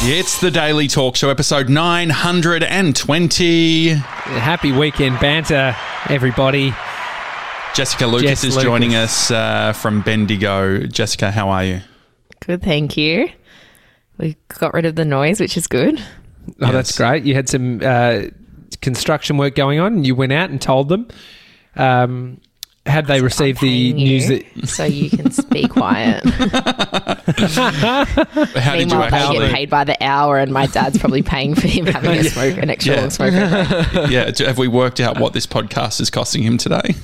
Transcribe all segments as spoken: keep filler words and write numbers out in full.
It's the Daily Talk Show, episode nine hundred twenty. Happy weekend banter, everybody. Jessica Lucas Jess is Lucas. joining us uh, from Bendigo. Jessica, how are you? Good, thank you. We got rid of the noise, which is good. Oh, Yes. that's great. You had some uh, construction work going on and you went out and told them. Um, had they received the Paying news you that... so you can be quiet. How did you Meanwhile, they actually... get paid by the hour, and my dad's probably paying for him having a smoke, an extra Yeah. long smoke. break. Yeah, have we worked out what this podcast is costing him today?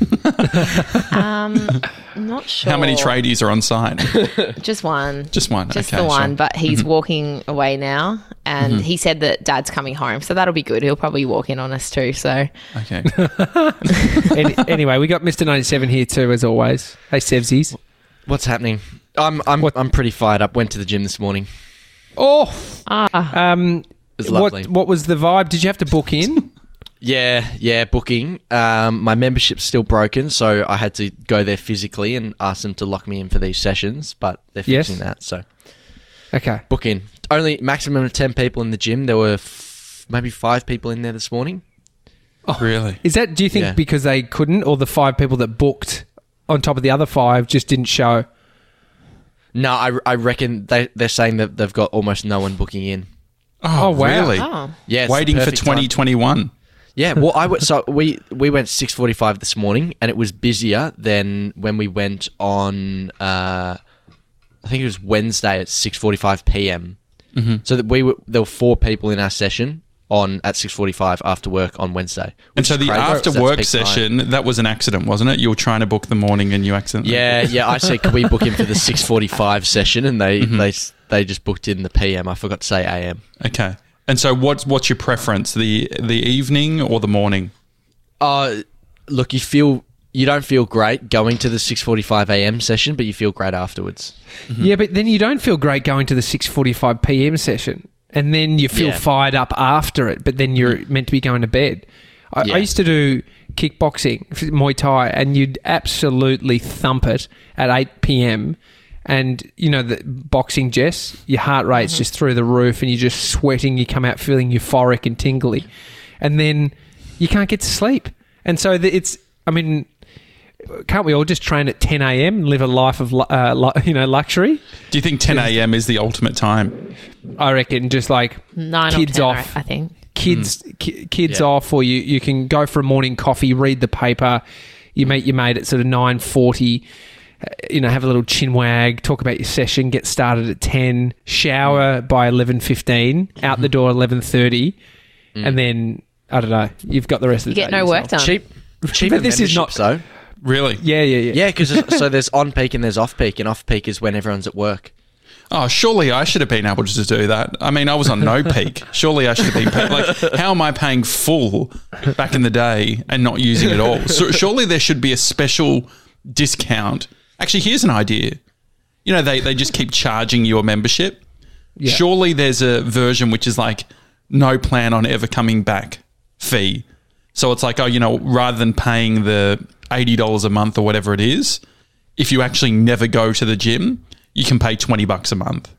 Um, I'm not sure. How many tradies are on site? Just one. Just one. Just okay, the one, sure. but he's walking away now, and Mm-hmm. he said that Dad's coming home, so that'll be good. He'll probably walk in on us too. So Okay. Any, anyway, we got Mister ninety-seven here too, as always. Hey, Sevsies. What's happening? I'm I'm What- I'm pretty fired up. Went to the gym this morning. Oh! ah, Um, was lovely. What, what was the vibe? Did you have to book in? Yeah, yeah, booking. Um, my membership's still broken, so I had to go there physically and ask them to lock me in for these sessions. But they're Yes. fixing that, so Okay. book in. Only maximum of ten people in the gym. There were f- maybe five people in there this morning. Really? Is that, do you think Yeah. because they couldn't, or the five people that booked on top of the other five just didn't show? No, I, I reckon they they're saying that they've got almost no one booking in. Oh, Oh, wow. really? oh, Yeah, it's the Waiting for perfect time. twenty twenty-one. Yeah, well, I went, so we we went six forty five this morning, and it was busier than when we went on. Uh, I think it was Wednesday at six forty five p.m. Mm-hmm. So that we were there were four people in our session on at six forty five after work on Wednesday. And which so is the crazy, after 'cause that's work peak time. session, that was an accident, wasn't it? You were trying to book the morning and you accidentally... Yeah, yeah. I said, can we book in for the six forty five session, and they Mm-hmm. they they just booked in the P M. I forgot to say A M. Okay. And so what's what's your preference, the the evening or the morning? Uh look, you feel you don't feel great going to the six forty five a m session, but you feel great afterwards. Yeah, but then you don't feel great going to the six forty-five p.m. session, and then you feel Yeah. fired up after it, but then you're meant to be going to bed. I, Yeah. I used to do kickboxing, Muay Thai, and you'd absolutely thump it at eight p.m. And, you know, the boxing, Jess, your heart rate's just through the roof and you're just sweating. You come out feeling euphoric and tingly. And then you can't get to sleep. And so the, it's, I mean... Can't we all just train at ten a.m. and live a life of, lu- uh, lu- you know, luxury? Do you think ten a.m. is the ultimate time? I reckon just like nine kids or ten, off, I think. kids ki- kids Yeah. off, or you, you can go for a morning coffee, read the paper, you meet your mate at sort of nine forty, uh, you know, have a little chin wag, talk about your session, get started at ten, shower by eleven fifteen, out the door eleven thirty, and then, I don't know, you've got the rest of You the get day no to work yourself. done. Cheap, cheap. But this is not- though. Really? Yeah, yeah, yeah. Yeah, because so there's on peak and there's off peak, and off peak is when everyone's at work. Oh, surely I should have been able to do that. I mean, I was on no peak. Surely I should have been pay- like, how am I paying full back in the day and not using it all? So surely there should be a special discount. Actually, here's an idea. You know, they, they just keep charging you a membership. Yeah. Surely there's a version which is like no plan on ever coming back fee. So it's like, oh, you know, rather than paying the eighty dollars a month or whatever it is, if you actually never go to the gym, you can pay twenty bucks a month.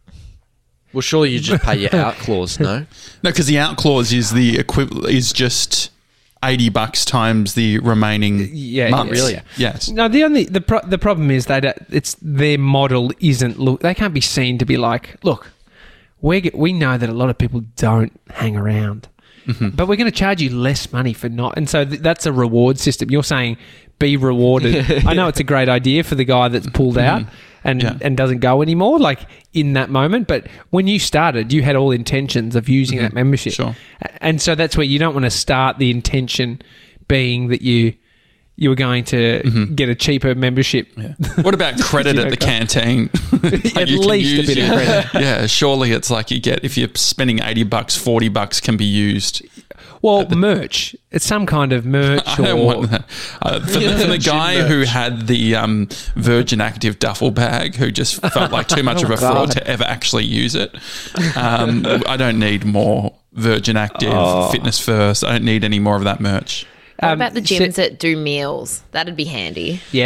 Well, surely you just pay your out clause, no? No, because the out clause is the equivalent is just eighty bucks times the remaining Yeah, months. yes. Really? Yes. No, the only the pro- the problem is that uh, it's their model isn't look. They can't be seen to be like, look, we we know that a lot of people don't hang around, but we're going to charge you less money for not. And so th- that's a reward system. You're saying be rewarded. I know it's a great idea for the guy that's pulled out and Yeah. and doesn't go anymore, like in that moment. But when you started, you had all intentions of using that membership, Sure. A- and so that's where you don't want to start the intention being that you. You were going to get a cheaper membership. Yeah. What about credit You at know, the go- canteen? Like At you can least a use bit of your- credit. Yeah, surely it's like you get if you're spending eighty bucks, forty bucks can be used. Well, merch. It's some kind of merch. I don't or, want that. Uh, for, the, for the guy who had the um, Virgin Active duffel bag, who just felt like too much of a fraud God. to ever actually use it. Um, I don't need more Virgin Active Fitness First. I don't need any more of that merch. What Um, about the so- gyms that do meals? That'd be handy. Yes.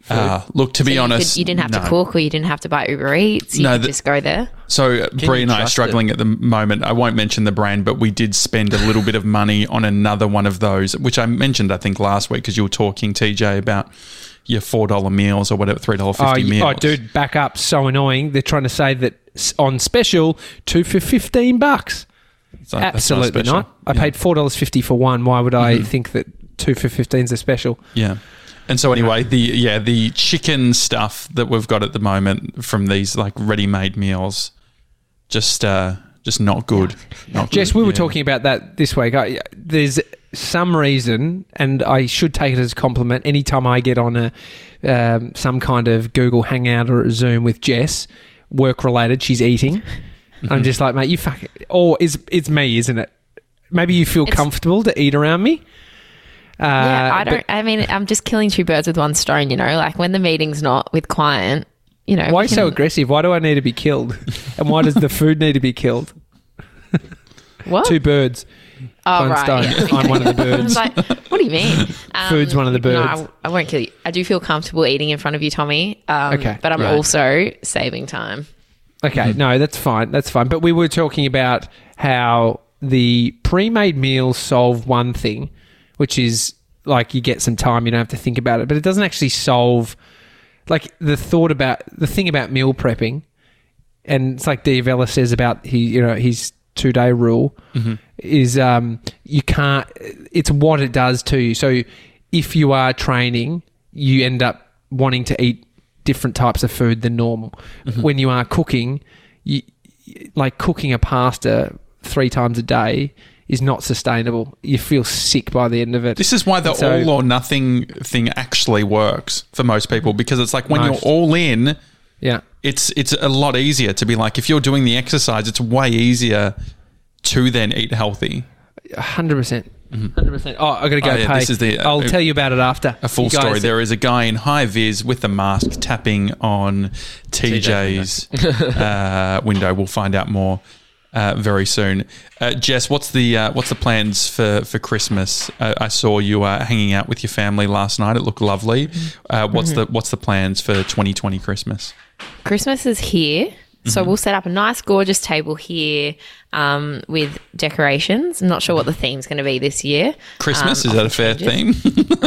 Uh, look, to be So you honest, could- you didn't have no. to cook, or you didn't have to buy Uber Eats. You No, could the- just go there. So uh, Brie you and I are trust struggling at the moment. I won't mention the brand, but we did spend a little bit of money on another one of those, which I mentioned, I think, last week because you were talking, T J, about your four dollar meals or whatever, three dollars Oh, fifty y- meals. oh, dude, back up. So annoying. They're trying to say that s- on special, two for fifteen bucks. So that's Absolutely special. not. I Yeah. paid four dollars fifty for one. Why would I think that two for fifteen is a special? Yeah. And so anyway, the yeah, the chicken stuff that we've got at the moment from these like ready-made meals, just uh, just not good. Not Jess, good. we were Yeah. talking about that this week. I, there's some reason, and I should take it as a compliment, anytime I get on a um, some kind of Google Hangout or a Zoom with Jess, work-related, she's eating. I'm just like, mate, you fuck it. Or it's, it's me, isn't it? Maybe you feel It's- comfortable to eat around me. Uh, Yeah, I but don't. I mean, I'm just killing two birds with one stone. You know, like when the meeting's not with client, you know. Why are we you so can- aggressive? Why do I need to be killed? And why does the food need to be killed? What? Two birds. oh, one right. stone. Yeah. I'm one of the I was birds. like, what do you mean? Um, Food's one of the No, birds. I, I won't kill you. I do feel comfortable eating in front of you, Tommy. Um, Okay, But I'm right. also saving time. Okay, no, that's fine. That's fine. But we were talking about how the pre-made meals solve one thing, which is like you get some time, you don't have to think about it, but it doesn't actually solve like the thought about the thing about meal prepping. And it's like Diavella says about he, you know, his two-day rule is um, you can't. It's what it does to you. So if you are training, you end up wanting to eat different types of food than normal. When you are cooking, you, like cooking a pasta three times a day is not sustainable. You feel sick by the end of it. This is why the And so- all or nothing thing actually works for most people, because it's like when Most. you're all in, Yeah. it's it's a lot easier to be like, if you're doing the exercise, it's way easier to then eat healthy. one hundred percent. one hundred percent. Oh, I got to go Oh, yeah, pay. this is the- I'll uh, tell you about it after. A full You guys- story. There is a guy in high vis with a mask tapping on T J's uh, window. We'll find out more uh, very soon. Uh, Jess, what's the uh, what's the plans for for Christmas? Uh, I saw you uh, hanging out with your family last night. It looked lovely. Uh, what's the what's the plans for twenty twenty Christmas? Christmas is here. So Mm-hmm. we'll set up a nice, gorgeous table here um, with decorations. I'm not sure what the theme's going to be this year. Christmas Um, is that a often fair changes.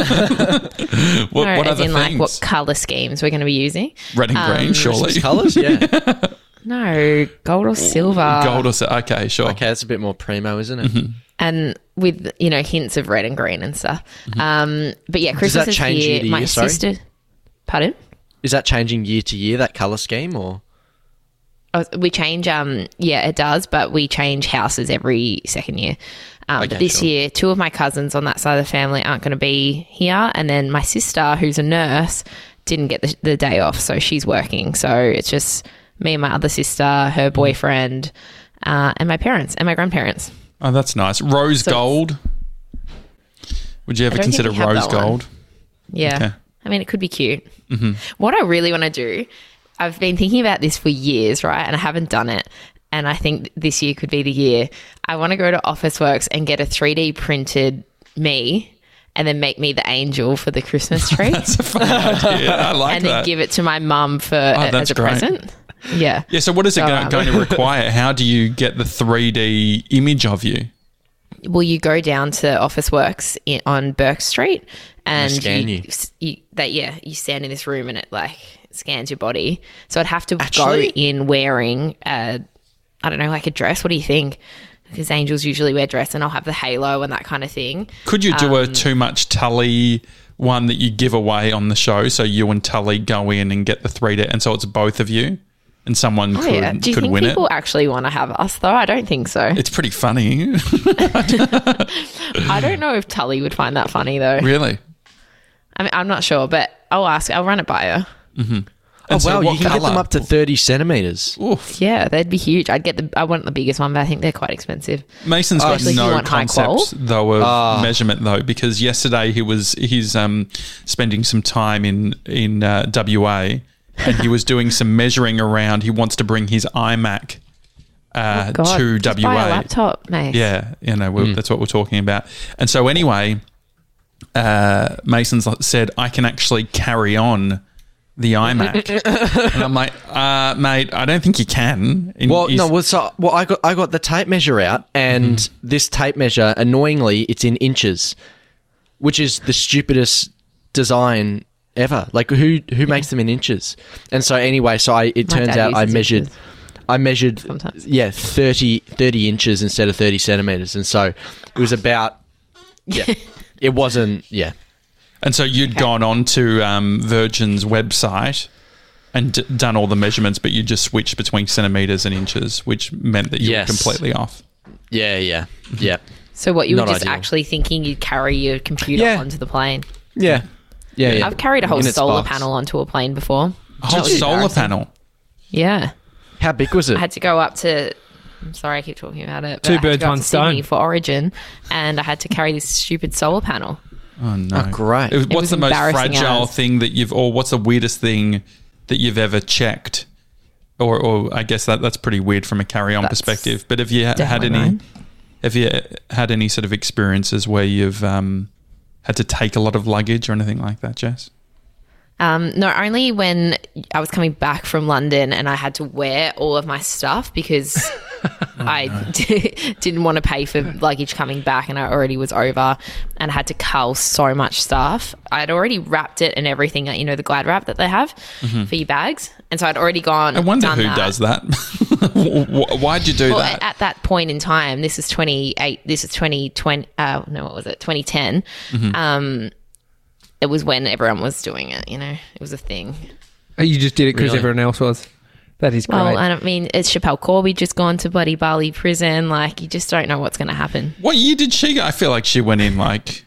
theme? what No, what as other in like what themes? colour schemes we're going to be using. Red and green, um, surely. Colours, yeah. No, gold or silver. Gold or so? Okay, sure. Okay, that's a bit more primo, isn't it? And with, you know, hints of red and green and stuff. Um, but yeah, Christmas that is change here. year to My year, sorry? sister... Pardon? Is that changing year to year, that colour scheme, or? Oh, we change, um, yeah, it does, but we change houses every second year. Um, Okay, but this sure. year, two of my cousins on that side of the family aren't going to be here. And then my sister, who's a nurse, didn't get the, the day off. So she's working. So it's just me and my other sister, her boyfriend, uh, and my parents and my grandparents. Oh, that's nice. Rose So- gold. Would you ever don't think consider we have rose that one. gold? Yeah. Okay. I mean, it could be cute. What I really want to do, I've been thinking about this for years, right? And I haven't done it. And I think this year could be the year. I want to go to Officeworks and get a three D printed me and then make me the angel for the Christmas tree. That's a fun idea. I like and then that. give it to my mum for a, that's as a great. present. Yeah. Yeah, so what is it So, go- um, going to require? How do you get the three D image of you? Well, you go down to Officeworks in, on Burke Street, and They scan you. you, that yeah, you stand in this room and it like scans your body. So I'd have to Actually- go in wearing a, I don't know, like a dress. What do you think? Because angels usually wear dress, and I'll have the halo and that kind of thing. Could you do Um, a too much Tully one that you give away on the show? So you and Tully go in and get the three D, and so it's both of you, and someone Oh could, yeah. Do you could think win people it. actually want to have us though? I don't think so. It's pretty funny. I don't know if Tully would find that funny though. Really? I mean, I'm not sure, but I'll ask. I'll run it by her. Oh, And so wow, what you can get them colour? up to thirty centimetres. Oof. Yeah, they'd be huge. I'd get the. I want the biggest one, but I think they're quite expensive. Mason's got Especially if you no want high concept qual. though of Ah. measurement though, because yesterday he was he's um spending some time in in uh, W A and he was doing some measuring around. He wants to bring his iMac uh, Oh, God, to just W A. buy a laptop, mate. Yeah, you know, we're, that's what we're talking about. And so anyway, uh, Mason's said, I can actually carry on the iMac. And I'm like, uh, mate, I don't think you can. And Well, he's- no, well, so well, I got I got the tape measure out, and Mm-hmm. this tape measure, annoyingly, it's in inches, which is the stupidest design ever. Like, who who makes them in inches? And so anyway, so I it My turns dad out I uses measured, inches. I measured, Sometimes. yeah, thirty, thirty inches instead of thirty centimeters, and so it was about, yeah, it wasn't, yeah. And so you'd gone on to um, Virgin's website and d- done all the measurements, but you just switched between centimeters and inches, which meant that you Yes. were completely off. Yeah, yeah, yeah. So what, you were Not just ideal. actually thinking you'd carry your computer Yeah. onto the plane? Yeah. Yeah, yeah. I've carried a whole In its solar box. panel onto a plane before. A whole That was solar embarrassing. panel. Yeah. How big was it? I had to go up to. I'm sorry, I keep talking about it. but Two I had to birds, go up one to Sydney stone. for Origin, and I had to carry this stupid solar panel. Oh, no. Oh, great. It was- what's was the most embarrassing fragile as. thing that you've, or what's the weirdest thing that you've ever checked? Or, or I guess that that's pretty weird from a carry-on That's perspective. But have you ha- had definitely any? mine. Have you had any sort of experiences where you've um, had to take a lot of luggage or anything like that, Jess? Um, no, only when I was coming back from London and I had to wear all of my stuff because I d- didn't want to pay for luggage coming back, and I already was over and I had to cull so much stuff. I'd already wrapped it and everything, you know, the Glad wrap that they have for your bags. And so I'd already gone. I wonder done who that. does that. Wh- Why'd you do Well, that? at that point in time, this is twenty-eight, this is twenty twenty, uh, no, what was it, twenty ten. Mm-hmm. Um, it was when everyone was doing it, you know, it was a thing. Oh, you just did it because Really? everyone else was. That is great. Well, I don't mean, it's Chappelle Corby just gone to bloody Bali prison. Like, you just don't know what's going to happen. What year did she go? I feel like she went in like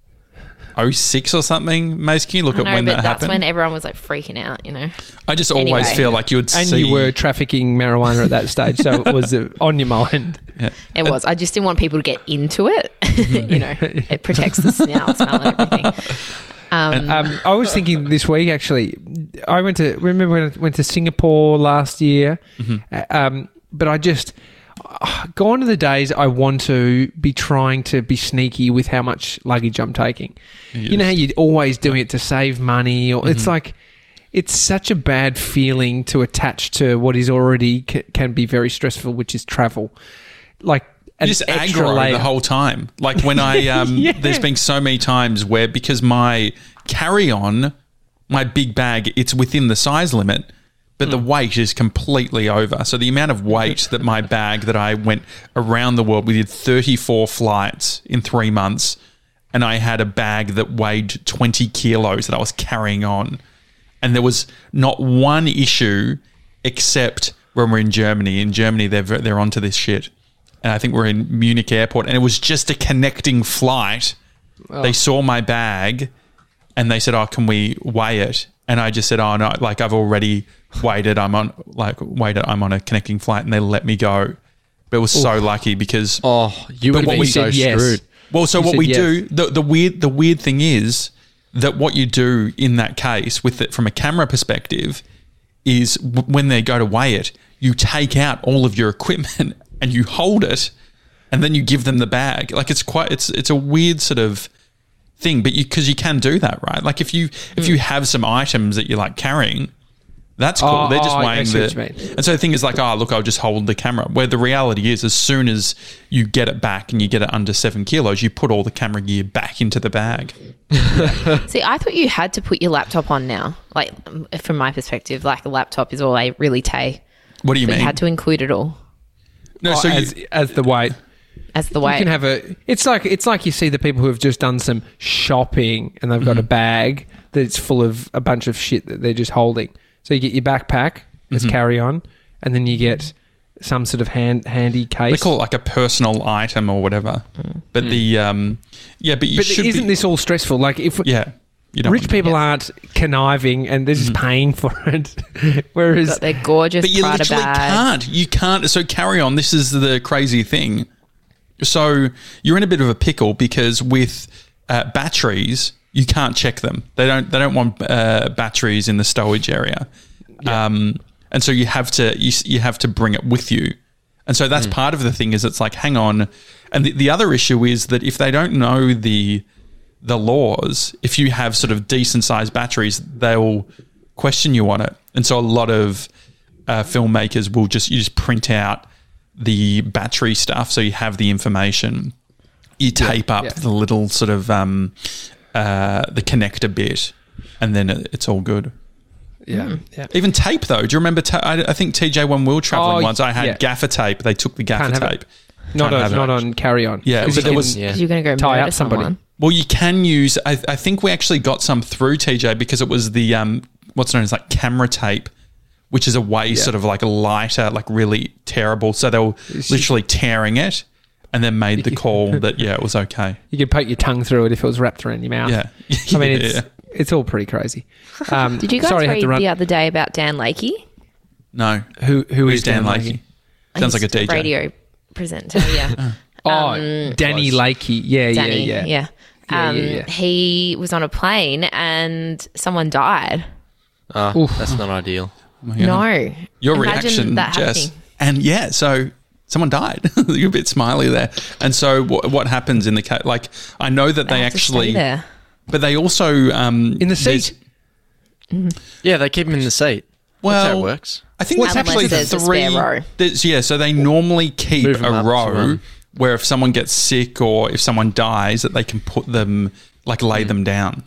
oh six or something. Mace, can you look I at know, when but that that's happened? when everyone was like freaking out, you know. I just always Anyway. feel like you would and see. you were trafficking marijuana at that stage, so it was uh, on your mind. It was. I just didn't want people to get into it. You know, it protects the snout smell and everything. Um, Um, I was thinking this week actually. I went to remember when I went to Singapore last year, uh, um, but I just uh, gone to the days I want to be trying to be sneaky with how much luggage I'm taking. You know how you're always doing it to save money, or it's like it's such a bad feeling to attach to what is already c- can be very stressful, which is travel. Like an just extra aggro layer. the whole time. Like when I, um, Yeah. there's been so many times where because my carry on, my big bag, it's within the size limit, but the weight is completely over. So the amount of weight that my bag that I went around the world, we did thirty-four flights in three months, and I had a bag that weighed twenty kilos that I was carrying on. And there was not one issue except when we're in Germany. In Germany, they're they're onto this shit. And I think we're in Munich airport, and it was just a connecting flight. They saw my bag, and they said, "Oh, can we weigh it?" And I just said, "Oh no, like I've already weighed it. I'm on like weighed it. I'm on a connecting flight," and they let me go. But it was so lucky because Oh, you would what have we been so said yes. screwed. well, so You what said we yes. do, the, the weird, the weird thing is that what you do in that case, with it from a camera perspective, is w- when they go to weigh it, you take out all of your equipment and you hold it, and then you give them the bag. Like it's quite, it's it's a weird sort of thing, but you because you can do that, right? Like if you if you have some items that you like carrying. That's cool. Oh, They're just oh, I weighing see the. what you mean. And so the thing is like, oh, look, I'll just hold the camera. Where the reality is, as soon as you get it back and you get it under seven kilos, you put all the camera gear back into the bag. See, I thought you had to put your laptop on now. Like, um, from my perspective, like a laptop is all I really take. What do you But mean? you had to include it all no, Oh, so as, you, as the weight. as the You way. can have a. It's like it's like you see the people who have just done some shopping and they've got a bag that's full of a bunch of shit that they're just holding. So you get your backpack as carry on, and then you get some sort of hand handy they case. call it like a personal item or whatever. But the um, yeah, but you but should. isn't be, this all stressful? Like if Yeah, you don't rich want- people aren't conniving and they're just paying for it, whereas Got their gorgeous But you Prada literally bags. can't. You can't. So carry on. This is the crazy thing. So you're in a bit of a pickle because with uh, batteries, you can't check them. They don't. They don't want uh, batteries in the stowage area, um, and so you have to. You, s- you have to bring it with you, and so that's part of the thing. Is it's like, hang on, and the, the other issue is that if they don't know the the laws, if you have sort of decent sized batteries, they'll question you on it. And so a lot of uh, filmmakers will just, you just print out the battery stuff so you have the information. You tape Yeah, up yeah. the little sort of um, uh, the connector bit, and then it, it's all good. Yeah, yeah. Even tape though. Do you remember? Ta- I, I think T J when we were traveling Oh, once, I had yeah. gaffer tape. They took the gaffer Can't have tape. it. Not Can't on, have it. not on carry on. Yeah, 'Cause but you there can- was- Yeah. Because you're going to go Tie murder up somebody. someone. Well, you can use. I, I think we actually got some through T J because it was the um, what's known as like camera tape, which is a way sort of like lighter, like really terrible. So they were literally tearing it, and then made the call that yeah, it was okay. You could poke your tongue through it if it was wrapped around your mouth. Yeah, I mean, it's Yeah. it's all pretty crazy. Um, Did you guys sorry, I had read to run. the other day about Dan Lakey? No, Who who who's is Dan Dan Lakey? Lakey? Sounds He's like a D J. radio presenter, yeah. Oh, Um, Danny Close. Lakey. Yeah, Danny, yeah, yeah. yeah. Yeah, Um, yeah, yeah. He was on a plane and someone died. Oh, Oof. that's not ideal. Oh my God. No. Your Imagine reaction, that Jess. happening. And yeah, so someone died. You're a bit smiley there. And so what, what happens in the case? Like, I know that they, They have to stay actually, there. but they also um, In the there's- seat. Yeah, they keep him in the seat. Well, That's how it works. I think Unless there's actually there's a three. spare row. there's- Yeah, so they normally keep Move 'em a up to row run. where if someone gets sick or if someone dies, that they can put them, like, lay them down.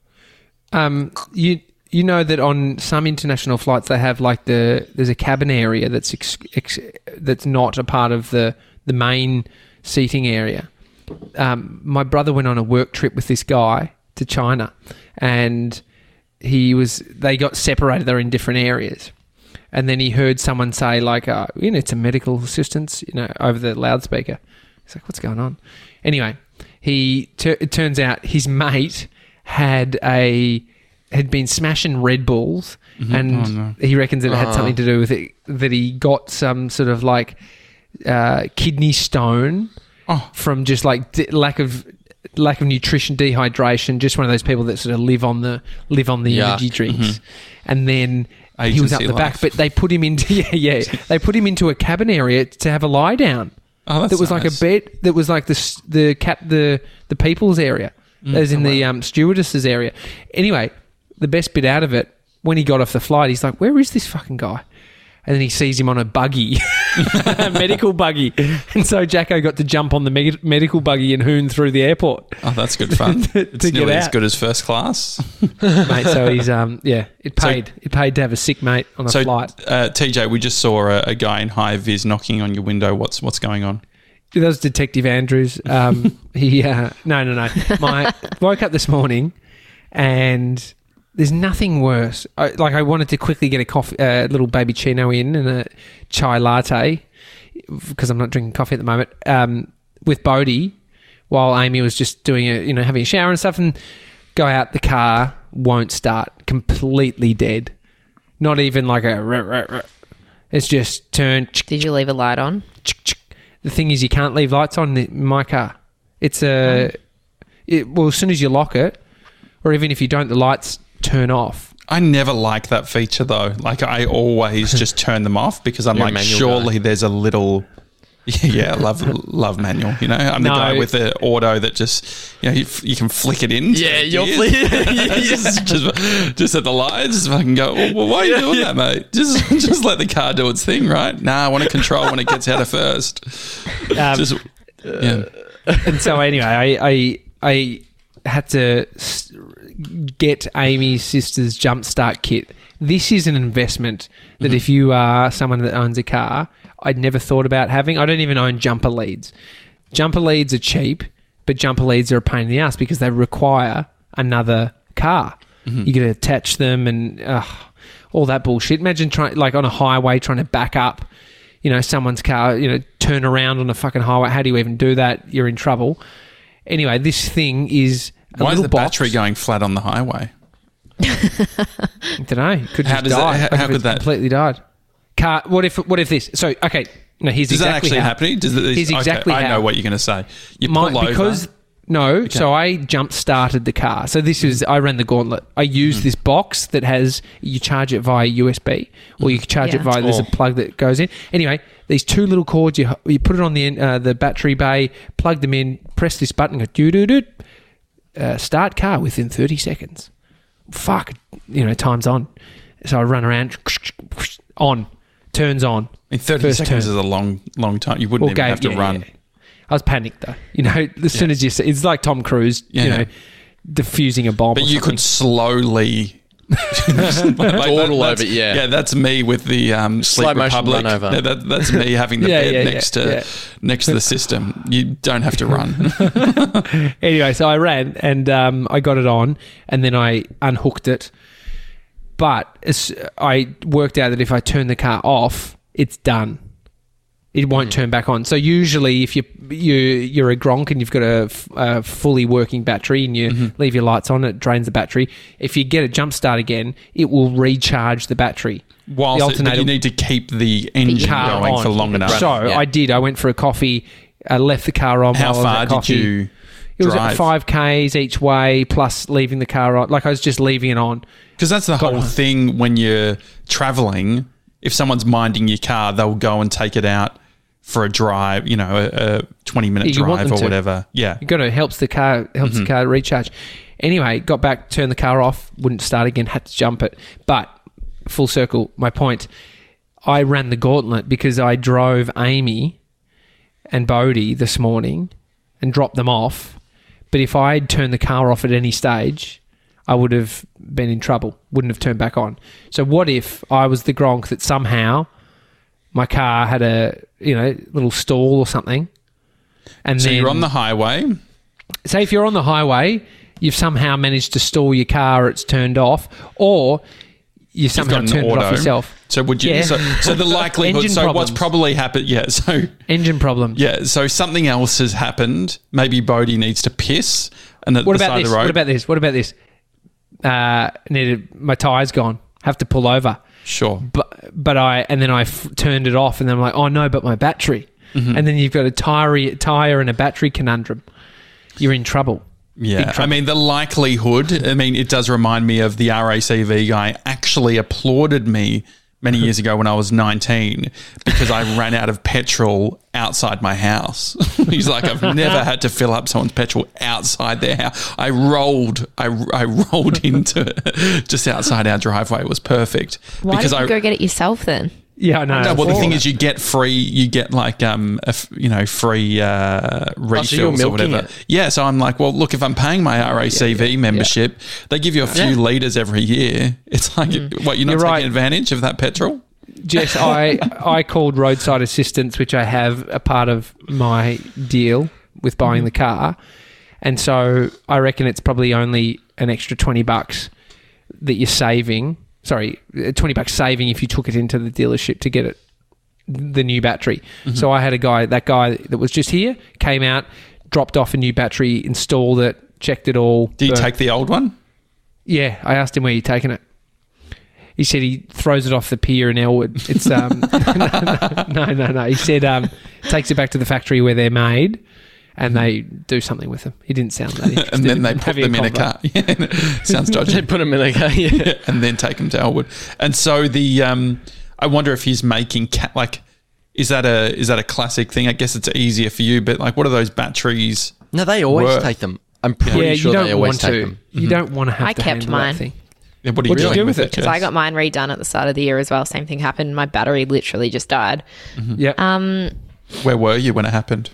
Um, you you know that on some international flights they have like the there's a cabin area that's ex, ex, that's not a part of the the main seating area. Um, my brother went on a work trip with this guy to China, and he was they got separated. They're in different areas, and then he heard someone say like, uh, "You need some medical assistance," you know, over the loudspeaker. He's like, "What's going on?" Anyway, he tur it turns out his mate had a had been smashing Red Bulls, and Oh, no. he reckons it had something to do with it that he got some sort of like uh, kidney stone Oh. from just like di- lack of lack of nutrition, dehydration. Just one of those people that sort of live on the live on the Yeah. energy drinks, and then. He was up Agency the back, life. but they put him into yeah, yeah. They put him into a cabin area to have a lie down. Oh, that's that was like nice. a bed. That was like the s- the cat the the people's area, Mm. as Oh, in the um, stewardesses area. Anyway, the best bit out of it when he got off the flight, he's like, "Where is this fucking guy?" And then he sees him on a buggy, a medical buggy, and so Jacko got to jump on the med- medical buggy and hoon through the airport, Oh, that's good fun. To It's get nearly as out. good as first class. mate. So he's um yeah, it So- paid. it paid to have a sick mate on a So, flight. uh, T J, we just saw a, a guy in high vis knocking on your window. What's what's going on? That was Detective Andrews. Um, he uh, no, no, no. My woke up this morning, and there's nothing worse. I, like I wanted to quickly get a coffee, a uh, little baby chino in and a chai latte because I'm not drinking coffee at the moment. Um, with Bodhi, while Amy was just doing a, you know, having a shower and stuff, and go out. The car won't start. Completely dead. Not even like a. Ruh, ruh, ruh. It's just turn. Did you leave a light on? The thing is, you can't leave lights on in my car. It's a it, well, as soon as you lock it, or even if you don't, the lights turn off. I never like that feature though. Like I always just turn them off because I'm You're a like, manual surely guy. there's a little. Yeah, love love manual. You know, I'm the No. guy with the auto that just you know you, f- you can flick it in. Yeah, you're Gears. flick- just, just just at the lights, just fucking go. Well, well, why are you doing that, mate? Just just let the car do its thing, right? Nah, I want to control when it gets out of first. Um, Just yeah. and so anyway, I I, I had to s- get Amy's sister's jumpstart kit. This is an investment that Mm-hmm. if you are someone that owns a car, I'd never thought about having. I don't even own jumper leads. Jumper leads are cheap, but jumper leads are a pain in the ass because they require another car. Mm-hmm. You got to attach them and uh, all that bullshit. Imagine trying, like on a highway, trying to back up, you know, someone's car, you know, turn around on a fucking highway. How do you even do that? You're in trouble. Anyway, this thing is a Why is little the box. battery going flat on the highway? I don't know. Could How just does that- die. how- Like how if could it's that- completely died? Car. What if? What if this? So okay. No, here's Is that exactly actually how. happening? Does it, Here's okay, exactly I how. know what you're going to say. You My- pull over. because no, so I jump started the car. So this is I ran the gauntlet. I used this box that has you charge it via U S B or you can charge it Yeah. via there's a Oh. plug that goes in. Anyway, these two little cords you you put it on the end, uh, the battery bay, plug them in, press this button, go doo doo doo. uh, start car within thirty seconds. Fuck, you know, time's on. So I run around, on, turns on. I mean, thirty First seconds turn. is a long, long time. You wouldn't Well, even gave- have to yeah, run. yeah. I was panicked though. You know, as soon as you say, it's like Tom Cruise, Yeah, you know, yeah. diffusing a bomb. But or you something. could slowly. like, Dawdle that's- over it, yeah. Yeah, that's me with the um, Sleep Slow motion Republic. run over. No, that, that's me having the Yeah, bed yeah, next yeah, to yeah. next to the system. You don't have to run. Anyway, so I ran and um, I got it on, and then I unhooked it. But as I worked out that if I turn the car off, it's done. It won't turn back on. So usually, if you you you're a Gronk and you've got a, f- a fully working battery and you leave your lights on, it drains the battery. If you get a jump start again, it will recharge the battery. Whilst the it, but alternator you need to keep the engine car going on. for long enough. So Yeah. I did. I went for a coffee. I left the car on. How while I was far at did coffee. you It was drive? at five Ks each way, plus leaving the car on. Like I was just leaving it on. Because that's the Got whole on. thing when you're traveling. If someone's minding your car, they'll go and take it out for a drive, you know, a, a twenty minute You want drive them or to. whatever. Yeah. You got to helps the car helps Mm-hmm. the car recharge. Anyway, got back, turned the car off, wouldn't start again, had to jump it. But full circle, my point. I ran the gauntlet because I drove Amy and Bodie this morning and dropped them off. But if I'd turned the car off at any stage, I would have been in trouble. Wouldn't have turned back on. So what if I was the Gronk that somehow my car had a, you know, little stall or something, and So then you're on the highway. say if you're on the highway, you've somehow managed to stall your car, it's turned off, or you You've somehow got an turned it auto. off yourself. So would you? Yeah. So, so the likelihood. Engine so what's problems. probably happened? Yeah. So Engine problems. yeah. So something else has happened. Maybe Bodie needs to piss, and at What the about side this? of the road. What about this? What about this? Uh, needed my tire's gone. Have to pull over. Sure. But but I and then I f- turned it off, and then I'm like, oh no, but my battery. Mm-hmm. And then you've got a tire, tire and a battery conundrum. You're in trouble. Yeah, I mean, the likelihood, I mean, it does remind me of the R A C V guy actually applauded me many years ago when I was nineteen because I ran out of petrol outside my house. He's like, I've never had to fill up someone's petrol outside their house. I rolled, I, I rolled into it just outside our driveway. It was perfect. Why because didn't you I, go get it yourself then? Yeah, I know. no, well, the thing is, you get free. You get like um, a f you know, free uh, refills you're or milking whatever. it. Yeah, so I'm like, well, look, if I'm paying my R A C V membership, they give you a few Yeah. liters every year. It's like, what, you're not You're taking right. advantage of that petrol? Jess, I I called roadside assistance, which I have a part of my deal with buying the car, and so I reckon it's probably only an extra twenty bucks that you're saving. Sorry, twenty bucks saving if you took it into the dealership to get it the new battery. So I had a guy, that guy that was just here, came out, dropped off a new battery, installed it, checked it all. Do you burnt- take the old one? Yeah, I asked him where you're taking it. He said he throws it off the pier in Elwood. It's um no no no. He said um takes it back to the factory where they're made, and they do something with them. He didn't sound that interested. And then they put having them in a convo. car. Yeah, sounds They dodgy. put them in a car. Yeah. And then take them to Elwood. And so the um, I wonder if he's making ca- like, is that a is that a classic thing? I guess it's easier for you, but like, what are those batteries? No, they always Work. take them. I'm pretty Yeah, sure you they don't always want take to. them. You don't want to have I to kept handle mine. that thing. Yeah, what do you What'd you doing do with it? Jess? So I got mine redone at the start of the year as well. Same thing happened. My battery literally just died. Yeah. Um, Where were you when it happened?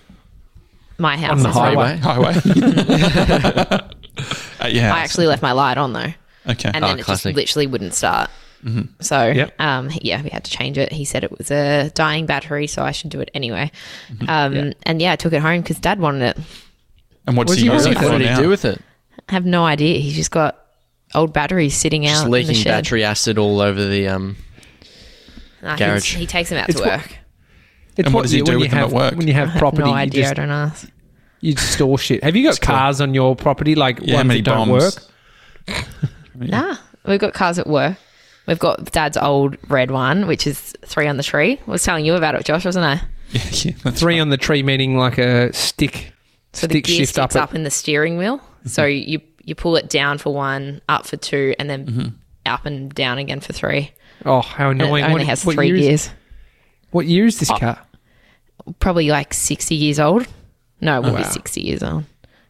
my house. On the as well. highway. Highway. uh, yeah. I actually left my light on though, Okay. and Oh, then it classic. just literally wouldn't start. So, Yep. um, yeah, we had to change it. He said it was a dying battery, so I should do it anyway. Um, Yeah. And yeah, I took it home because Dad wanted it. and what's What's he he using doing it with for What did now? he do with it? I have no idea. He's just got old batteries sitting out Just in the leaking shed. battery acid all over the um. Nah, he's- garage. He takes them out It's to what- work. It's And what does he you- do when with you them at have, work? When you have I have property, no you idea. just- I don't ask. you store shit. Have you got It's cool. cars on your property, like Yeah, how ones many that don't bombs? work? Nah, we've got cars at work. We've got Dad's old red one, which is three on the tree. I was telling you about it, Josh, wasn't I? Yeah, yeah, that's Three on the tree, meaning like a stick. So the stick gear shift sticks up. up, it. in the steering wheel. So you you pull it down for one, up for two, and then up and down again for three. Oh, how And it annoying! only what, has what three year is- gears. What year is this Oh. car? Probably like sixty years old. No, it won't be wow. sixty years old.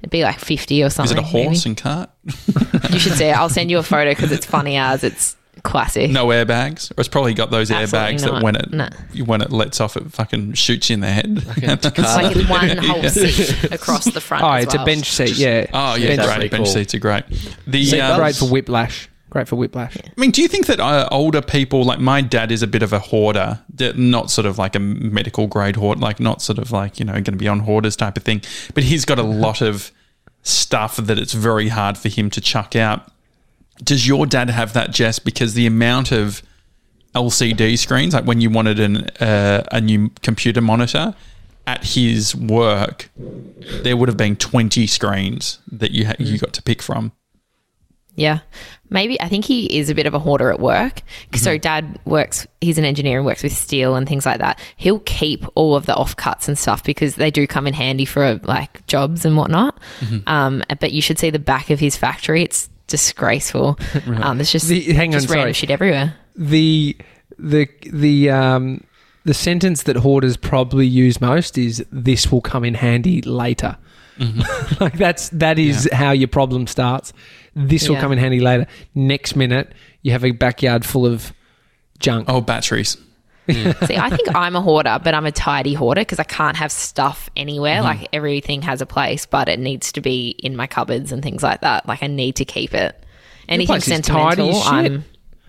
It'd be like fifty or Is something. it a horse maybe. and cart? You should see it. I'll send you a photo because it's funny as it's classic. No airbags? Or it's probably got those Absolutely airbags that not. when it No. when it lets off, it fucking shoots you in the head. It's like it's one whole seat across the front. Oh, as it's well. a bench seat. Yeah. Oh, yeah, Bench that's great. really Bench cool. seats are great. The Seat um, Great for whiplash. Great for whiplash. I mean, do you think that uh, older people, like my dad is a bit of a hoarder, d- not sort of like a medical grade hoard, like not sort of like, you know, going to be on hoarders type of thing, but he's got a lot of stuff that it's very hard for him to chuck out. Does your dad have that, Jess? Because the amount of L C D screens, like when you wanted an, uh, a new computer monitor at his work, there would have been twenty screens that you ha- you got to pick from. Yeah. Maybe I think he is a bit of a hoarder at work. So dad works, he's an engineer and works with steel and things like that. He'll keep all of the offcuts and stuff because they do come in handy for like jobs and whatnot. Um, but you should see the back of his factory. It's disgraceful. Um, there's just, The- hang on, just random sorry. shit everywhere. The the the um the sentence that hoarders probably use most is "this will come in handy later." Like that's that is how your problem starts. This will Yeah. come in handy later. Next minute, you have a backyard full of junk. Oh, batteries. See, I think I'm a hoarder, but I'm a tidy hoarder because I can't have stuff anywhere. Like everything has a place, but it needs to be in my cupboards and things like that. Like I need to keep it. Anything place is sentimental, tidy as shit. I'm.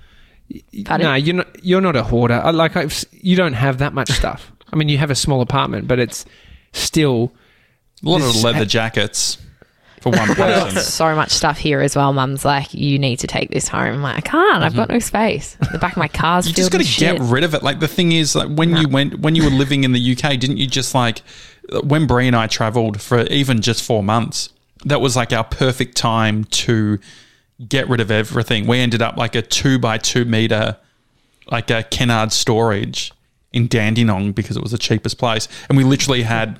Pardon? No, you're not. You're not a hoarder. I- Like I've, s- you don't have that much stuff. I mean, you have a small apartment, but it's still. A lot This- of leather jackets for one person. So much stuff here as well. Mum's like, you need to take this home. I'm like, I can't. I've got no space. The back of my car's You filled just got with to shit. get rid of it. Like the thing is, like when you went, when you were living in the U K, didn't you just like when Brie and I travelled for even just four months? That was like our perfect time to get rid of everything. We ended up like a two by two meter, like a Kennard storage in Dandenong because it was the cheapest place, and we literally had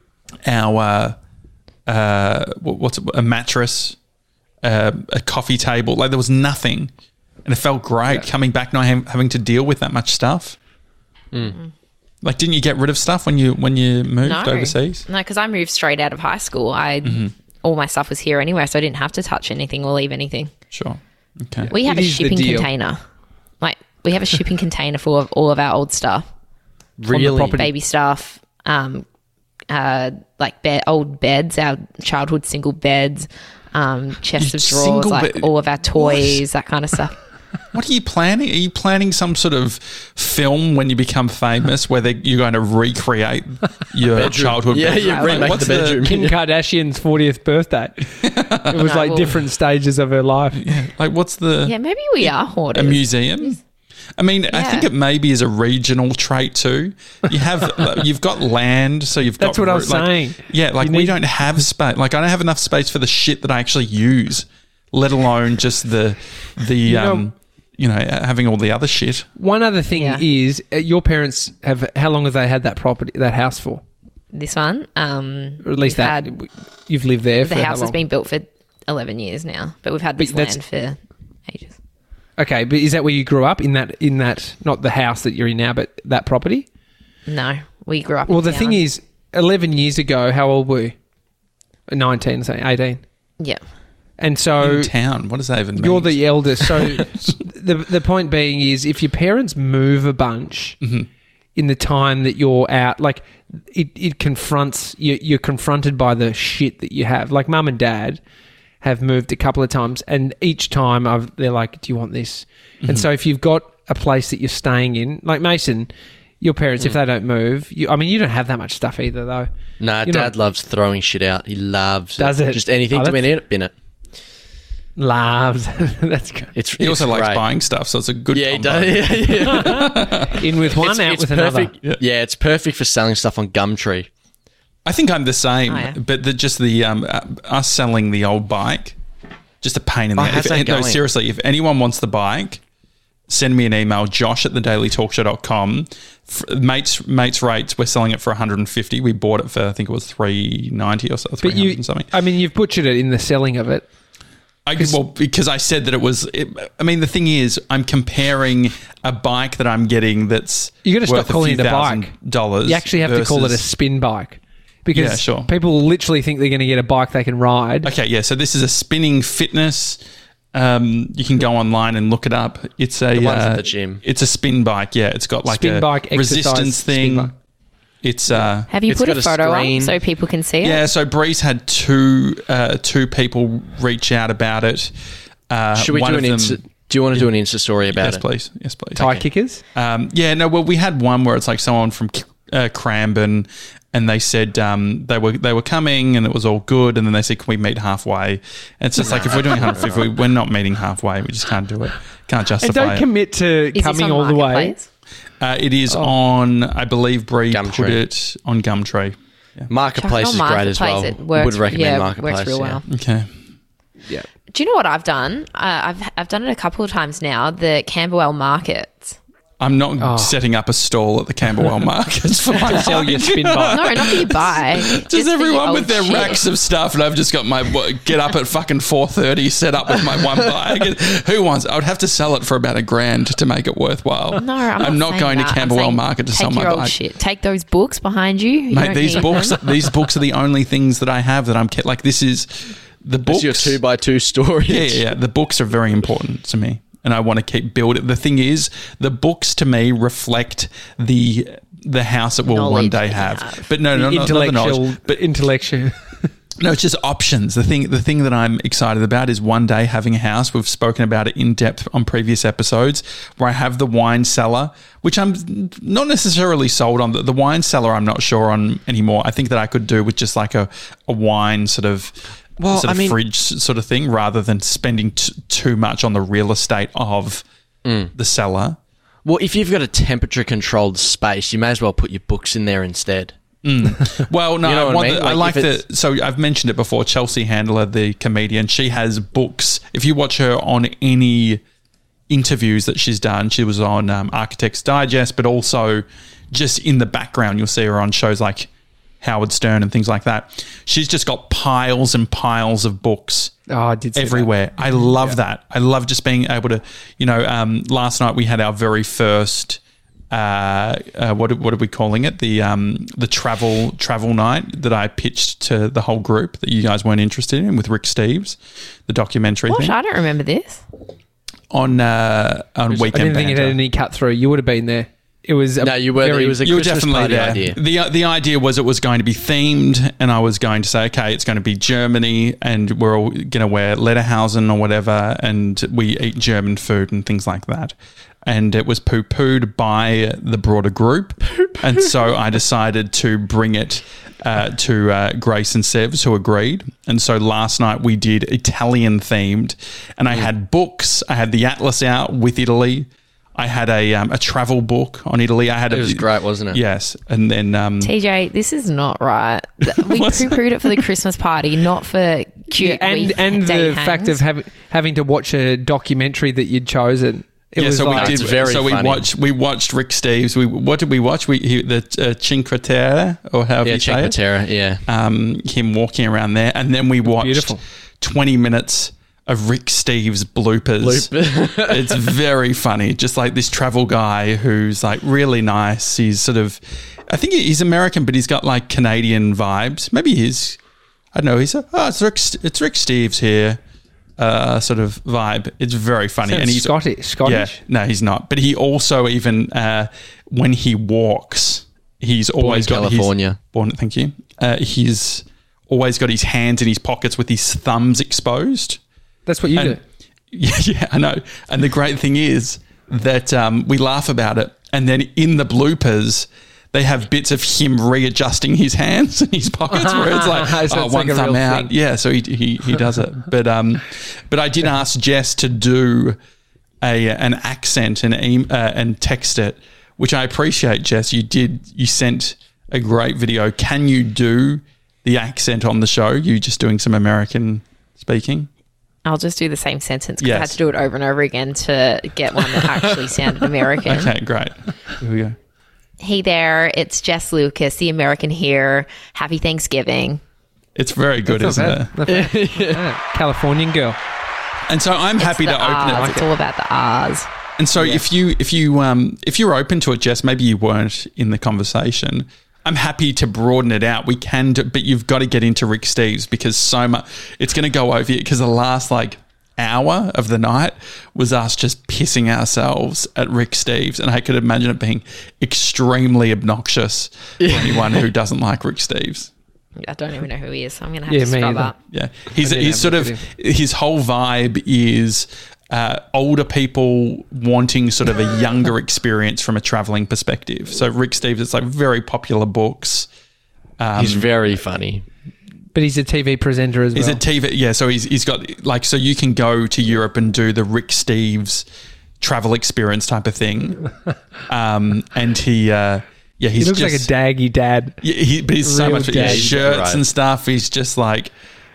our uh, uh, what- what's it, a mattress, uh, a coffee table. Like there was nothing. And it felt great coming back not ha- having to deal with that much stuff. Like, didn't you get rid of stuff when you when you moved No. overseas? No, because I moved straight out of high school. I all my stuff was here anyway, so I didn't have to touch anything or leave anything. Sure. Okay. We have It a is the shipping deal. container. Like we have a shipping container full of all of our old stuff, Really? property. baby stuff, um, uh, like bed, old beds, our childhood single beds, um, chests You of drawers, single like bed- all of our toys, that kind of stuff. What are you planning? Are you planning some sort of film when you become famous where they, you're going to recreate your childhood Yeah, bedroom? you Like, remake what's the bedroom. Kim Kardashian's fortieth birthday. It was No, like well- different stages of her life. Like, what's the Yeah, maybe we are a hoarders. museum? I mean, I think Yeah. it maybe is a regional trait too. You have, like, you've got land, so you've got. That's what I was like- saying. Yeah, like You we need- don't have space. Like I don't have enough space for the shit that I actually use, let alone just the the know- um, you know, having all the other shit. One other thing Yeah. is, uh, your parents have. How long have they had that property, that house for? This one, um, Or at least we've that had- you've lived there. the for how house has long? been built for eleven years now, but we've had this But that's- land for ages. Okay, but is that where you grew up? In that, in that, not the house that you're in now, but that property. No, we grew up. Well, in the town. thing is, eleven years ago, how old were you? Nineteen, say eighteen, yeah, and so In town, what does that even mean? you're the eldest. So the the point being is, if your parents move a bunch in the time that you're out, like it, it confronts you. You're confronted by the shit that you have. Like mum and dad have moved a couple of times, and each time I've, they're like, "Do you want this?" And so if you've got a place that you're staying in, like Mason, your parents, if they don't move, you, I mean, you don't have that much stuff either, though. Nah, You're Dad not- loves throwing shit out. He loves Does it? Just anything Oh, to bin that's- it, bin it. Loves. That's good. It's He also it's likes great. buying stuff, so it's a good. Yeah, he combo. does. Yeah, yeah. In with one, it's, out it's with perfect. another. Yeah. it's perfect for selling stuff on Gumtree. I think I'm the same, Oh, yeah. but the, just the um, uh, us selling the old bike, just a pain in the Oh, ass. how's If- that No, going? seriously, if anyone wants the bike, send me an email, josh at the daily talk show dot com. F- mates, mates rates, we're selling it for one hundred fifty. We bought it for, I think it was three ninety or so, three But hundred you, and something. I mean, you've butchered it in the selling of it. I, well, because I said that it was. It, I mean, the thing is, I'm comparing a bike that I'm getting that's You gotta stop worth calling a few it a thousand bike. dollars. You actually have to call it a versus- spin bike. Because Yeah, sure. people literally think they're going to get a bike they can ride. Okay, yeah. So this is a spinning fitness. Um, you can go online and look it up. It's a The ones at uh, the gym. It's a spin bike. Yeah, it's got like Spin a bike, exercise, resistance spin thing. bike. It's uh, Have you It's put got a a photo screen. on so people can see it? yeah. So Breeze had two uh, two people reach out about it. Uh, Should we one do of an them- Insta? Do you want to do an Insta story about Yes, it? please. Yes, please. Tie Okay. kickers? Um, yeah, no. Well, we had one where it's like someone from uh, Cranbourne, and they said um, they were they were coming, and it was all good. And then they said, "Can we meet halfway?" And it's just like if we're doing one hundred fifty, we- we're not meeting halfway. We just can't do it. Can't And justify don't it. commit to Is coming this on all the way. Marketplace? Uh, it is Oh. on, I believe, Bree put Gumtree. it on Gumtree. Marketplace Chuck is it on great as well. Marketplace, it works- Would recommend yeah, Marketplace. works real yeah. well. Okay. Yeah. Do you know what I've done? Uh, I've I've done it a couple of times now. The Camberwell markets. I'm not Oh. setting up a stall at the Camberwell markets for my Sell your bike. spin bike. No, not that you buy. Just for your everyone with old their shit. racks of stuff, and I've just got my get up at fucking four thirty, set up with my one bike. Who wants? I would have to sell it for about a grand to make it worthwhile. No, I'm, not, saying going that. to I'm Camberwell saying Market to take sell my your old bike. shit. Take those books behind you. You Mate, don't these need books, them. these books are the only things that I have that I'm ke- like. This is the books. It's your two by two story. Yeah, yeah, yeah. The books are very important to me, and I want to keep building. The thing is, the books to me reflect the the house that we'll one Knowledge day that you have. have. But no, no, no, not the intellectual, knowledge. But intellectual. no, it's just options. The thing, the thing that I'm excited about is one day having a house. We've spoken about it in depth on previous episodes, where I have the wine cellar, which I'm not necessarily sold on. The, the wine cellar, I'm not sure on anymore. I think that I could do with just like a, a wine sort of. Well, sort I of mean- fridge sort of thing, rather than spending t- too much on the real estate of the cellar. Well, if you've got a temperature controlled space, you may as well put your books in there instead. Well, no, You know I, what I want mean? the, I Like, like if the. So I've mentioned it before. Chelsea Handler, the comedian, she has books. If you watch her on any interviews that she's done, she was on um, Architects Digest, but also just in the background, you'll see her on shows like Howard Stern and things like that. She's just got piles and piles of books. Oh, I did see that. Everywhere. I love that. I love just being able to, you know, um, last night we had our very first, uh, uh, what what are we calling it? The um, the travel travel night that I pitched to the whole group that you guys weren't interested in with Rick Steves, the documentary What? thing I don't remember this. on uh, on I Weekend didn't think it had Banter. any cut through. You would have been there. It was a No, you were. very- It was a You were Christmas definitely party there. idea. The the idea was it was going to be themed, and I was going to say, okay, it's going to be Germany, and we're all going to wear Lederhausen or whatever, and we eat German food and things like that. And it was poo pooed by the broader group, and so I decided to bring it uh, to uh, Grace and Sevs, who agreed. And so last night we did Italian themed, and I had books. I had the Atlas out with Italy. I had a um, a travel book on Italy. I had It a, was great, wasn't it? Yes, and then um, T J, this is not right. We What's- poo-pooed it for the Christmas party, not for cute Yeah, and week- and day the fact hangs. of having having to watch a documentary that you'd chosen. It yeah, was so like, we did. It's very so we funny. watched we watched Rick Steves. We what did we watch? We he, the uh, Cinque Terre or however Yeah, you say Cinque it. Terre, yeah. Um, him walking around there, and then we watched beautiful. twenty minutes of Rick Steves bloopers. It's very funny. Just like this travel guy who's like really nice. He's sort of, I think he's American, but he's got like Canadian vibes. Maybe he's, I don't know. He's a, oh, it's Rick, it's Rick Steves here. Uh, sort of vibe. It's very funny, Sounds and he's Scottish. Scottish. Yeah, no, he's not. But he also even uh, when he walks, he's always in got California. His, born, thank you. Uh, he's always got his hands in his pockets with his thumbs exposed. That's what you And- do. Yeah, yeah, I know. And the great thing is that um, we laugh about it, and then in the bloopers, they have bits of him readjusting his hands in his pockets, where it's like, So it's oh, like one a thumb real out. thing. Yeah, so he, he he does it. But um, but I did ask Jess to do a an accent and e- uh, and text it, which I appreciate, Jess. You did. You sent a great video. Can you do the accent on the show? You just doing some American speaking? I'll just do the same sentence because I had Yes. to do it over and over again to get one that actually sounded American. Okay, great. Here we go. Hey there, it's Jess Lucas, the American here. Happy Thanksgiving. It's very good, That's isn't not it? bad. Not bad. Yeah. Californian girl. And so I'm happy It's to the open R's. it. It's all about the R's. And so if you if you um if you're open to it, Jess, maybe you weren't in the conversation. I'm happy to broaden it out. We can, do, but you've got to get into Rick Steves because so much it's going to go over you. Because the last like hour of the night was us just pissing ourselves at Rick Steves, and I could imagine it being extremely obnoxious for anyone who doesn't like Rick Steves. I don't even know who he is, so I'm going to have Yeah, to me scrub either. up. Yeah, he's I didn't he's have sort a of look his whole vibe is uh, older people wanting sort of a younger experience from a traveling perspective. So Rick Steves, it's like very popular books. Um, He's very funny. But he's a T V presenter as well. He's a T V, yeah. So he's he's got like so you can go to Europe and do the Rick Steves travel experience type of thing, um, and he. Uh, Yeah, he's he looks just, like a daggy dad. Yeah, he, but he's so Real much yeah, dad. shirts Right. and stuff. He's just like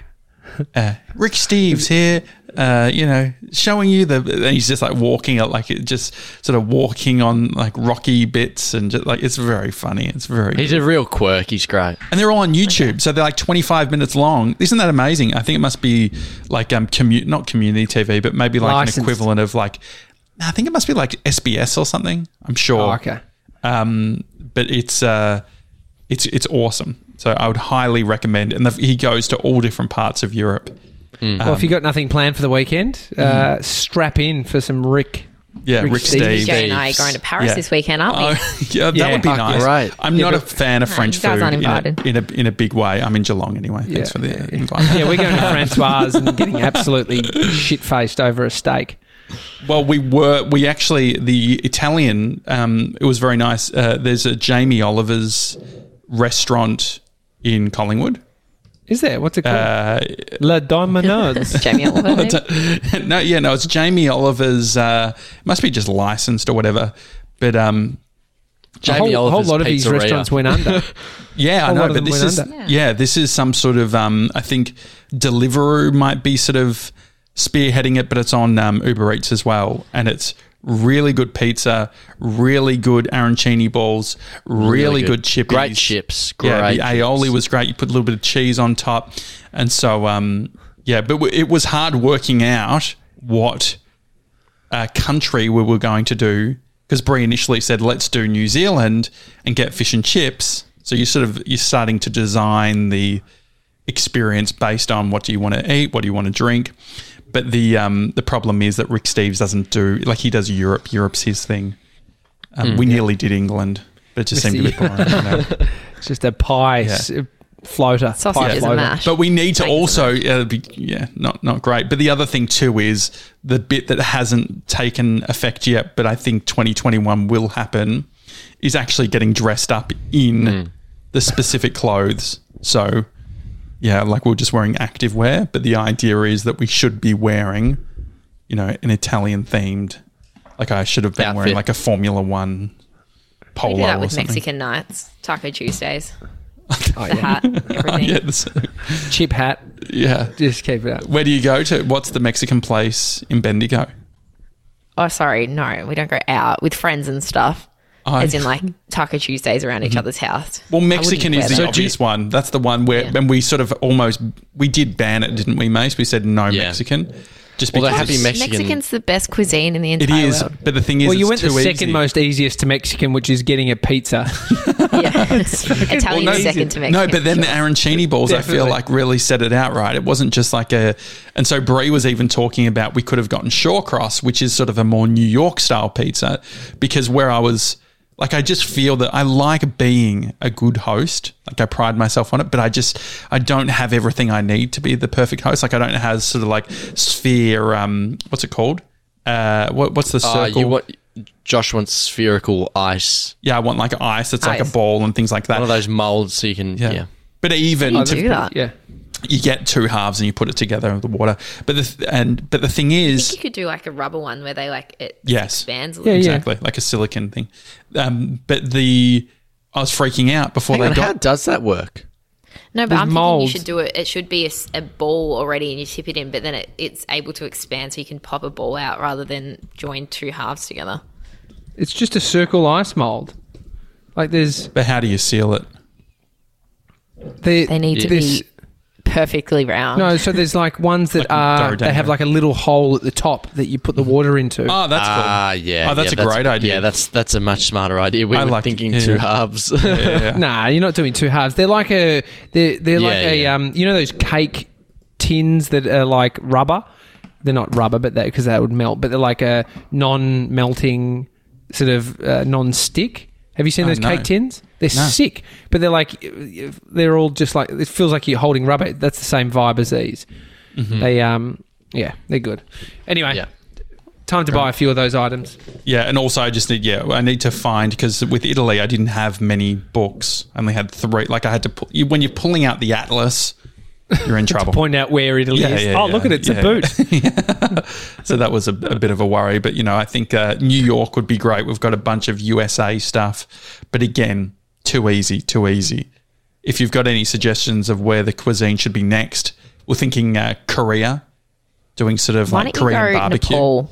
uh, Rick Steves here, uh, you know, showing you the. And he's just like walking it, like it just sort of walking on like rocky bits, and just like it's very funny. It's very. He's a real quirk. He's great. and they're all on YouTube, so they're like twenty-five minutes long. Isn't that amazing? I think it must be like um, commu- not community T V, but maybe like Licensed. an equivalent of like. I think it must be like S B S or something. I'm sure. Oh, okay. Um, but it's uh, it's it's awesome. So I would highly recommend. And the, he goes to all different parts of Europe. Well, if you got nothing planned for the weekend, uh, strap in for some Rick. Yeah, Rick Steves. Steves. Jay and I are going to Paris Yeah. this weekend, aren't we? Oh, yeah, that Yeah, would be fuck nice. yeah. Right. I'm Yeah, not a but- fan of No, French you guys food aren't in a, invited. in a in a big way. I'm in Geelong anyway. Thanks Yeah, for the yeah, yeah. invite. Yeah, we're going to Francois and getting absolutely shit faced over a steak. Well, we were we actually the Italian. Um, it was very nice. Uh, there's a Jamie Oliver's restaurant in Collingwood. Is there? What's it called? Uh, La Domino's. Jamie Oliver, maybe? no, yeah, no, it's Jamie Oliver's. Uh, it must be just licensed or whatever. But um, A Jamie whole, Oliver's whole lot of these Pizzeria. restaurants went under. yeah, I Whole know. lot of But them this went is under. yeah. this is some sort of. Um, I think Deliveroo might be sort of spearheading it, but it's on um, Uber Eats as well, and it's really good pizza, really good arancini balls, really, good. good chippies. Great chips. Great Yeah, the chips. aioli was great. You put a little bit of cheese on top, and so um, yeah. But w- it was hard working out what uh, country we were going to do because Brie initially said, "Let's do New Zealand and get fish and chips." So you sort of you're starting to design the experience based on what do you want to eat, what do you want to drink. But the um, the problem is that Rick Steves doesn't do like he does Europe. Europe's his thing. Um, we nearly did England, but it just seemed a bit boring. You know? It's just a pie Yeah. s- floater. pie Sausages and floater. mash. But we need to Thanks, also, uh, be, yeah, not not great. But the other thing too is the bit that hasn't taken effect yet, but I think twenty twenty-one will happen, is actually getting dressed up in the specific clothes. So, yeah, like we're just wearing active wear, but the idea is that we should be wearing, you know, an Italian themed. Like I should have been Outfit. wearing like a Formula One We polo do that or with something. Mexican nights, Taco Tuesdays, Oh, the yeah. hat, everything. Oh, yeah, this- Chip hat. yeah. Just keep it up. Where do you go to? What's the Mexican place in Bendigo? Oh, sorry, no, we don't go out with friends and stuff. Oh, As in, like Taco Tuesdays around each other's house. Well, I Mexican wouldn't is wear the that. obvious one. That's the one where Yeah. when we sort of almost we did ban it, didn't we, Mace? We said no Yeah. Mexican, just Well, they're because happy Mexican. Mexican's the best cuisine in the it entire is. world. But the thing is, Well, you it's went the too second easy. most easiest to Mexican, which is getting a pizza. Yeah, Italian Well, no, second to Mexican. No, but then the arancini balls, I feel Definitely. like really set it out right. It wasn't just like a, and so Brie was even talking about we could have gotten Shawcross, which is sort of a more New York style pizza, because where I was. Like, I just feel that I like being a good host. Like, I pride myself on it, but I just, I don't have everything I need to be the perfect host. Like, I don't have sort of like sphere, um, what's it called? Uh, what, what's the circle? Uh, you want, Josh wants spherical ice. yeah, I want like ice that's like a Ice. ball and things like that. One of those molds so you can, yeah. yeah. But even you to, do that? Yeah. you get two halves and you put it together with the water. But the, th- and, but the thing I is, think you could do like a rubber one where they like it Yes. expands a Yeah, little. yeah. exactly, like a silicon thing. Um, but the, I was freaking out before Hang they on, got. how does that work? No, but There's I'm thinking molds. you should do it. It should be a, s- a ball already, and you tip it in, but then it, it's able to expand, so you can pop a ball out rather than join two halves together. It's just a circle ice mold. Like there's But how do you seal it? the, They need to this, be perfectly round. No, so there's like ones that Like are they have Doroteo. like a little hole at the top that you put the water into. Oh, that's cool. Ah, yeah. Oh, that's yeah, a great idea. Yeah, that's that's a much smarter idea. We I were like- thinking yeah. two halves. Yeah, yeah, yeah. Nah, you're not doing two halves. They're like a they're they're like Yeah, a yeah. um you know those cake tins that are like rubber. They're not rubber, but they because that would melt. But they're like a non-melting sort of uh, non-stick. Have you seen Oh, those no. cake tins? They're No. sick, but they're like they're all just like it feels like you're holding rubber. That's the same vibe as these. They um yeah they're good. Anyway, Yeah. time to buy a few of those items. Yeah, and also I just need yeah I need to find because with Italy I didn't have many books. I only had three. Like I had to pull, you, when you're pulling out the atlas, you're in trouble. Point out where Italy Yeah, is. yeah, oh, yeah. look at it! It's Yeah. a boot. So that was a, a bit of a worry. But, you know, I think uh, New York would be great. We've got a bunch of U S A stuff. But again, too easy, too easy. If you've got any suggestions of where the cuisine should be next, we're thinking uh, Korea, doing sort of Why like don't you Korean go barbecue. Nepal?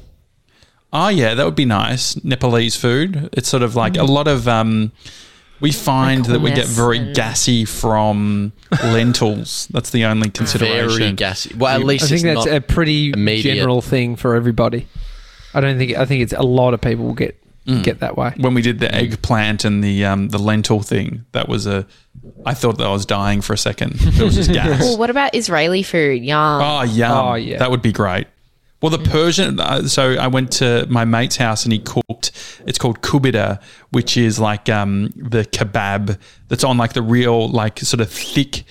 Oh, yeah, that would be nice. Nepalese food. It's sort of like a lot of... Um, we find Like that we get hummus very and- gassy from lentils. That's the only consideration. Very gassy. Well, at least I think it's that's not a pretty immediate. general thing for everybody. I don't think. I think it's a lot of people will get get that way. When we did the eggplant and the um, the lentil thing, that was a. I thought that I was dying for a second. It was just gas. Well, what about Israeli food? Yum. Oh, yum. Oh, yeah. That would be great. Well, the Persian, uh, so I went to my mate's house and he cooked, it's called kubida, which is like um, the kebab that's on like the real, like sort of thick,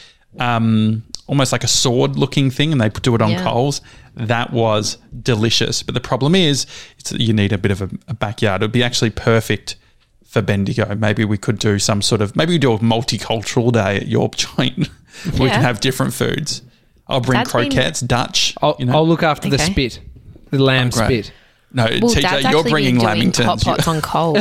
um, almost like a sword looking thing, and they do it on Yeah. coals. That was delicious. But the problem is, it's, you need a bit of a, a backyard. It would be actually perfect for Bendigo. Maybe we could do some sort of, maybe we do a multicultural day at your joint. We Yeah. can have different foods. I'll bring Dad's been- croquettes, Dutch. I'll, you know? I'll look after the Okay. spit, the lamb Oh, great. spit. No, Well, T J, Dad's you're actually bringing been doing lamingtons. hot pots on coals.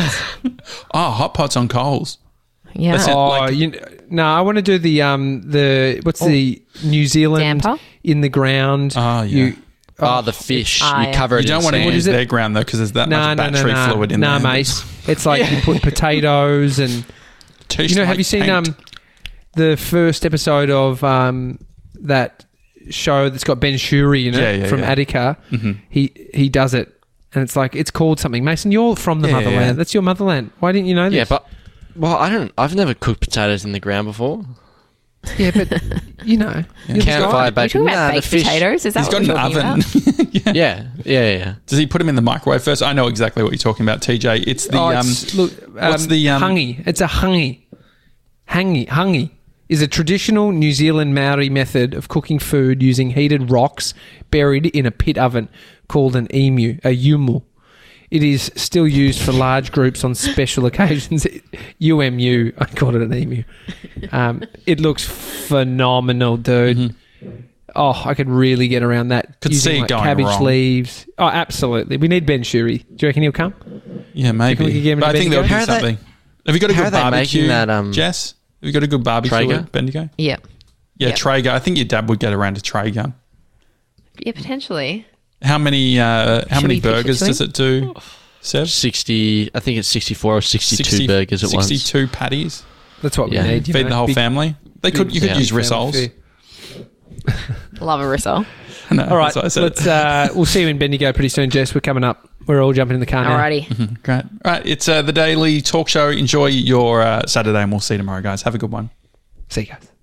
Oh, hot pots on coals. Yeah. That's it. Oh, like- you, no, I want to do the um the what's the New Zealand Damper? in the ground. Oh, yeah. You, Ah, the fish. Ah, you yeah. cover it You don't in want to sand. use is it? their ground though, because there's that no, much no, no, battery no, fluid in no, there. mate. It's like you put potatoes and Tastes you know. like Have you seen paint. um the first episode of um that show that's got Ben Shuri in it Yeah, yeah, from yeah. Attica? Mhm. He he does it, and it's like it's called something. Mason, you're from the Yeah, motherland. yeah. That's your motherland. Why didn't you know this? Yeah, but well, I don't. I've never cooked potatoes in the ground before. yeah, but you know, you're the Campfire guy. You're talking bacon. about Nah, the baked fish. potatoes? Is that He's what got we're an talking oven. about? yeah. Yeah, yeah, yeah. Does he put him in the microwave first? I know exactly what you're talking about, T J. It's the Oh, um. it's, look, what's um, the, um, hangi? It's a hangi. Hangi, hangi is a traditional New Zealand Maori method of cooking food using heated rocks buried in a pit oven called an emu, a yumu. It is still used for large groups on special occasions. U M U, I called it an emu. Um, it looks phenomenal, dude. Oh, I could really get around that. Mm-hmm. Could using, see it like, going cabbage wrong. leaves. Oh, absolutely. We need Ben Shuri. Do you reckon he'll come? Yeah, maybe. we could get him But to I think there'll be Bendigo? How are they- something. Have you got a how good are they barbecue, making that, um, Jess? Have you got a good barbecue Traeger? at Bendigo? Yeah. Yeah, Yep. Traeger. I think your dad would get around to Traeger. Yeah, potentially. How many? Uh, how Should many we pick burgers between? does it do, Seb? Sixty. I think it's sixty-four or sixty-two sixty burgers at once. sixty-two patties. That's what Yeah. we need. You Feed know, the whole big- family. They could. You could yeah. use big family rissoles. fare. Love a risol. No, All right, that's what I said. let's. Uh, we'll see you in Bendigo pretty soon, Jess. We're coming up. We're all jumping in the car now. Alrighty. Great. All right, it's uh, the Daily Talk Show. Enjoy your uh, Saturday, and we'll see you tomorrow, guys. Have a good one. See you guys.